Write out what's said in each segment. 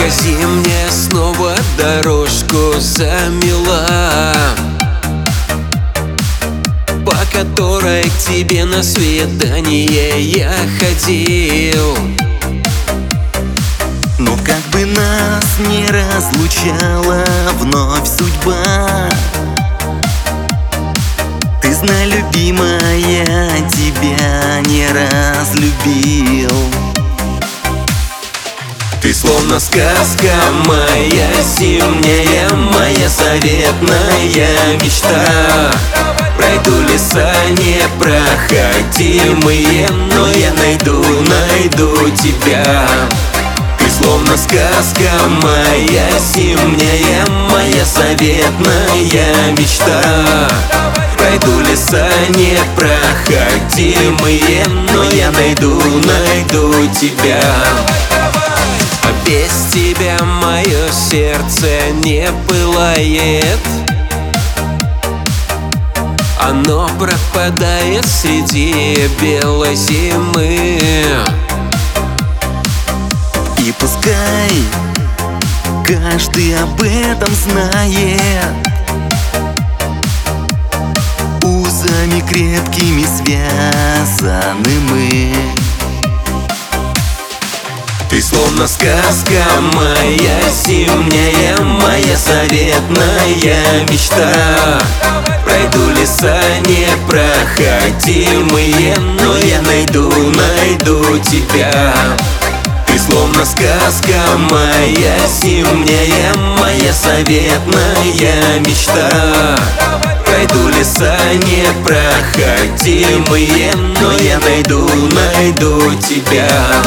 Покажи мне снова дорожку замела, по которой к тебе на свидание я ходил. Но как бы нас не разлучала вновь судьба, ты знай, любимая, тебя не раз любил. Ты словно сказка моя зимняя, моя заветная мечта. Пройду леса непроходимые, но я найду тебя. Ты словно сказка моя зимняя, моя заветная мечта. Пройду леса непроходимые, но я найду тебя. Без тебя мое сердце не пылает, оно пропадает среди белой зимы. И пускай каждый об этом знает, узами крепкими связаны мы. Ты словно сказка моя зимняя, моя заветная мечта. Пройду леса непроходимые, но я найду тебя. Ты словно сказка моя зимняя, моя заветная мечта. Пройду леса непроходимые, но я найду тебя.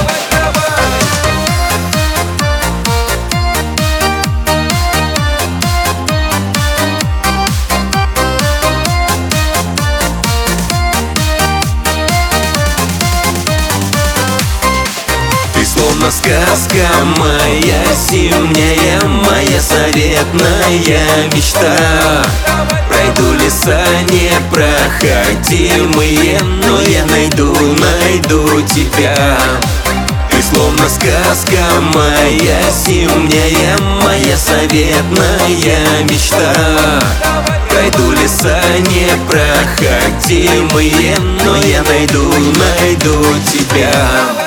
Словно сказка моя зимняя, моя заветная мечта. Пройду леса непроходимые, но я найду тебя. Ты словно сказка моя зимняя, моя заветная мечта. Пройду леса непроходимые, но я найду тебя.